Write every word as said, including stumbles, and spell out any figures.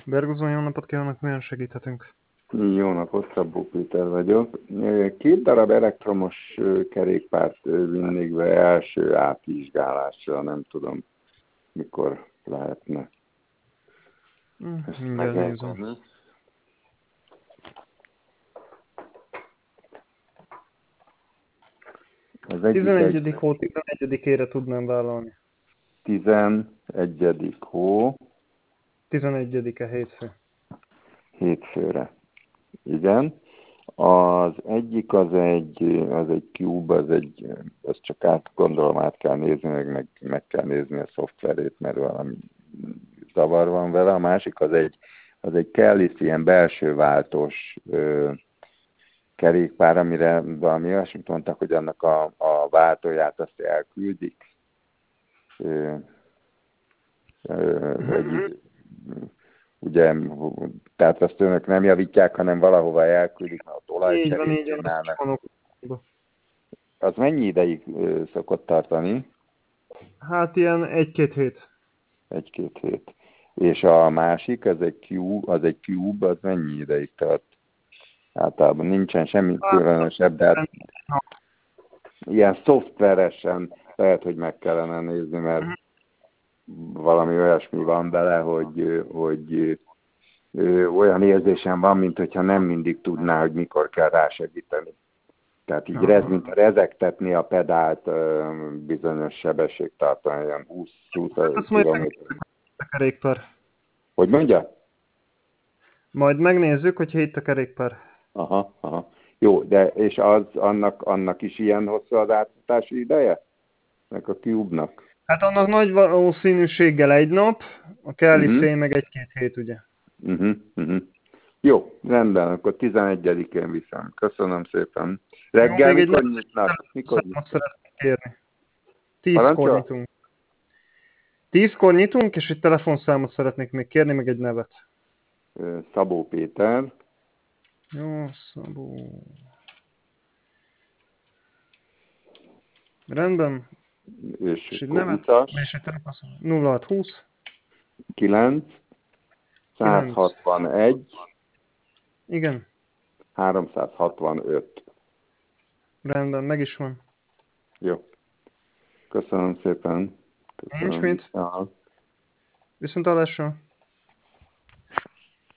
Bergozó, jó napot kívánok, milyen segíthetünk? Jó napot, Szabó Péter vagyok. Két darab elektromos kerékpárt vinnék be első átvizsgálásra, nem tudom, mikor lehetne. Hm, Ezt mindjárt nézem. Az egyik tizenegyedik egy... hó tizenegyedikére tudnám vállalni. tizenegyedik hó tizenegyedike hétfő. hétfőre. Igen. Az egyik az egy, az egy Cube, az egy, ezt csak át gondolom, át kell nézni, meg, meg, meg kell nézni a szoftverét, mert valami zavar van vele. A másik az egy, az egy Kellis ilyen belső váltós ö, kerékpár, amire valami olyasmit mondtak, hogy annak a, a váltóját azt elküldik. Ö, ö, egy, ugye, tehát azt önök nem javítják, hanem valahova elküldik, mert ott Így van, olajcserét így van, ezt csinálnak. van. Az mennyi ideig ö, szokott tartani? Hát ilyen egy-két hét. Egy-két hét. És a másik, az egy Cube, az egy Cube, az mennyi ideig tart? Általában nincsen semmi különösebb, de hát ilyen szoftveresen lehet, hogy meg kellene nézni, mert valami olyasmi van bele, hogy, hogy ö, olyan érzésem van, mint hogyha nem mindig tudná, hogy mikor kell rásegíteni. Tehát így rez, mint rezegtetni a pedált ö, bizonyos sebességtartalma, olyan húsz kilométer. A kerékpár. Hogy mondja? Majd megnézzük, hogyha itt a kerékpár. Aha, aha. Jó, de és az, annak, annak is ilyen hosszú az átfutási ideje? Meg a Cube-nak? Hát annak nagy valószínűséggel egy nap, a Kelly Uh-huh. meg egy-két hét, ugye? Uh-huh, uh-huh. Jó, rendben, akkor tizenegyedikén viszem. Köszönöm szépen. Reggel Jó, mikor nyitnak? Mikor nyitnak? szeretnék kérni. Tízkor nyitunk. Tízkor nyitunk, és egy telefonszámot szeretnék még kérni, meg egy nevet. Szabó Péter. Jó, Szabó. Rendben. És, és egy akkor nevet, utas. és egy telefonszámot. nulla hat húsz. kilenc. százhatvanegy. Igen. háromszázhatvanöt. Rendben, meg is van. Jó. Köszönöm szépen. Köszönöm. Nincs mit. Aha. Viszontlátásra.